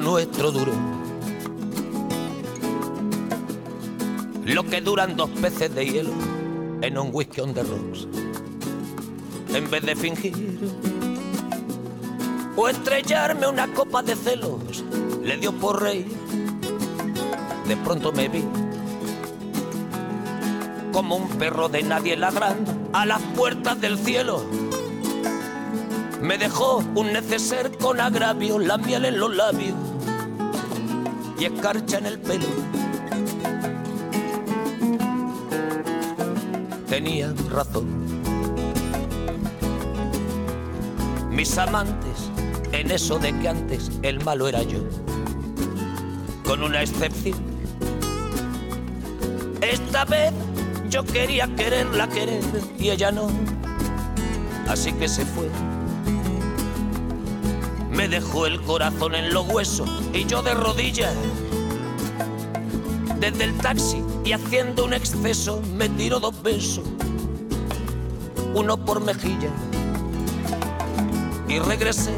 nuestro duró lo que duran 2 peces de hielo en un whisky on the rocks. En vez de fingir o estrellarme una copa de celos, le dio por reír. De pronto me vi como un perro de nadie ladrando a las puertas del cielo. Me dejó un neceser con agravio, la miel en los labios y escarcha en el pelo. Tenía razón. Mis amantes en eso de que antes el malo era yo, con una excepción. Esta vez yo quería quererla querer y ella no, así que se fue. Me dejó el corazón en los huesos y yo de rodillas. Desde el taxi y haciendo un exceso me tiró 2 besos, uno por mejilla, y regresé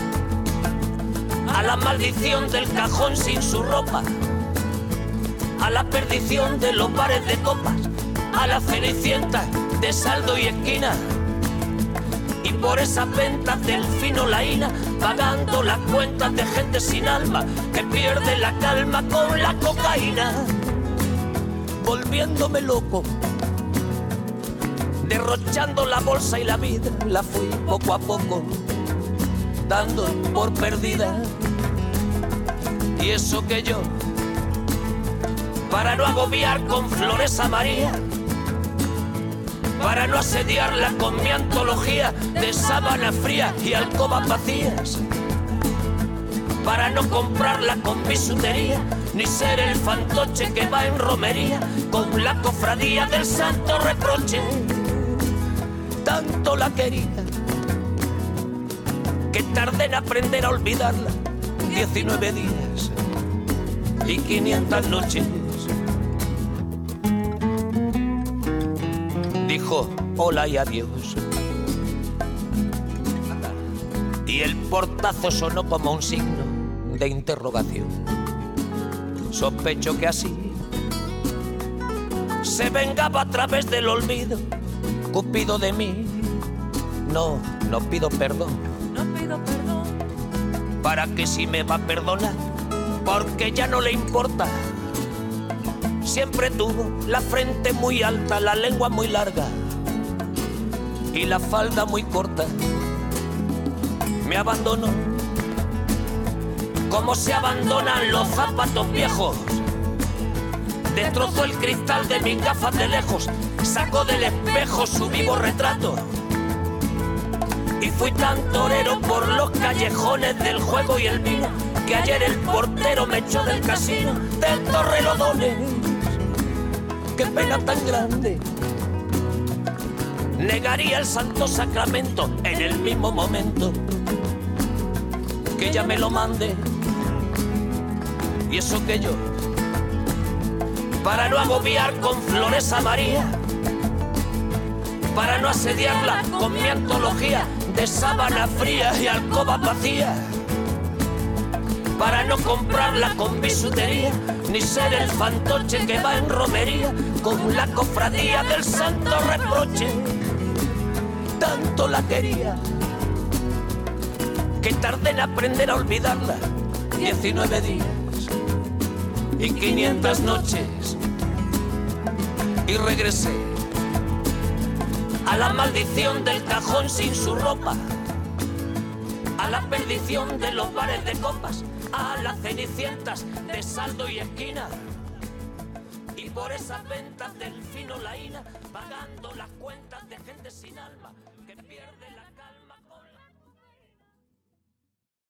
a la maldición del cajón sin su ropa, a la perdición de los bares de copas, a la cenicienta de saldo y esquina, y por esas ventas del fino laína, pagando las cuentas de gente sin alma que pierde la calma con la cocaína, volviéndome loco, derrochando la bolsa y la vida, la fui poco a poco dando por perdida. Y eso que yo, para no agobiar con flores a María, para no asediarla con mi antología de sábana fría y alcobas vacías, para no comprarla con bisutería, ni ser el fantoche que va en romería con la cofradía del santo reproche. Tanto la quería que tardé en aprender a olvidarla 19 días y 500 noches. Dijo hola y adiós, y el portazo sonó como un signo de interrogación. Sospecho que así se vengaba a través del olvido Cupido de mí. No pido perdón, para que si me va a perdonar, porque ya no le importa. Siempre tuvo la frente muy alta, la lengua muy larga y la falda muy corta. Me abandonó como se abandonan los zapatos viejos. Destrozó el cristal de mis gafas de lejos, sacó del espejo su vivo retrato. Y fui tan torero por los callejones del juego y el vino, que ayer el portero me echó del casino del Torrelodones. Qué pena tan grande, negaría el santo sacramento en el mismo momento que ella me lo mande. Y eso que yo, para no agobiar con flores a María, para no asediarla con mi antología de sábana fría y alcobas vacías, para no comprarla con bisutería, ni ser el fantoche que va en romería con la cofradía del santo reproche. Tanto la quería que tardé en aprender a olvidarla 19 días y 500 noches, y regresé a la maldición del cajón sin su ropa, a la perdición de los bares de copas, a las cenicientas de saldo y esquina, y por esas ventas del fino laína, pagando las cuentas de gente sin alma que pierde la